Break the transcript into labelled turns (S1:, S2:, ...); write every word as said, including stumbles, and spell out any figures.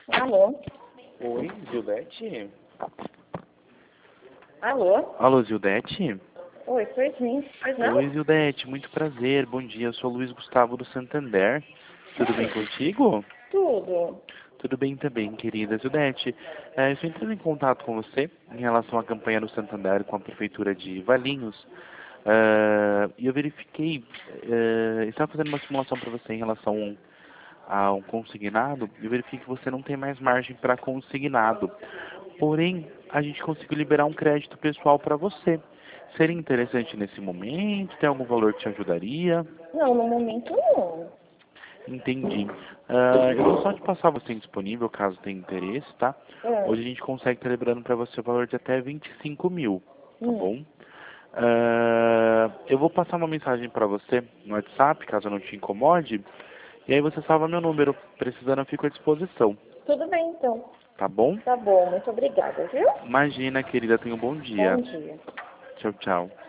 S1: Alô?
S2: Oi, Zildete?
S1: Alô?
S2: Alô, Zildete?
S1: Oi, foi sim. Pois não?
S2: Oi, Zildete, muito prazer, bom dia, eu sou Luiz Gustavo do Santander. Tudo bem contigo?
S1: Tudo.
S2: Tudo bem também, querida Zildete. É, eu estou entrando em contato com você em relação à campanha do Santander com a Prefeitura de Valinhos. É, E eu verifiquei, é, estava fazendo uma simulação para você em relação a um consignado, e eu verifiquei que você não tem mais margem para consignado. Porém, a gente conseguiu liberar um crédito pessoal para você. Seria interessante nesse momento? Tem algum valor que te ajudaria?
S1: Não, no momento não.
S2: Entendi. Ah, eu vou só te passar você disponível, caso tenha interesse, tá?
S1: É.
S2: Hoje a gente consegue estar liberando para você o valor de até vinte e cinco mil, tá
S1: Hum.
S2: bom? Ah, eu vou passar uma mensagem para você no WhatsApp, caso não te incomode, e aí você salva meu número. Precisando, eu fico à disposição,
S1: Tudo bem, então.
S2: tá bom?
S1: Tá bom, muito obrigada, viu?
S2: Imagina, querida, tenha um bom
S1: Bom
S2: dia.
S1: dia.
S2: Tchau, tchau.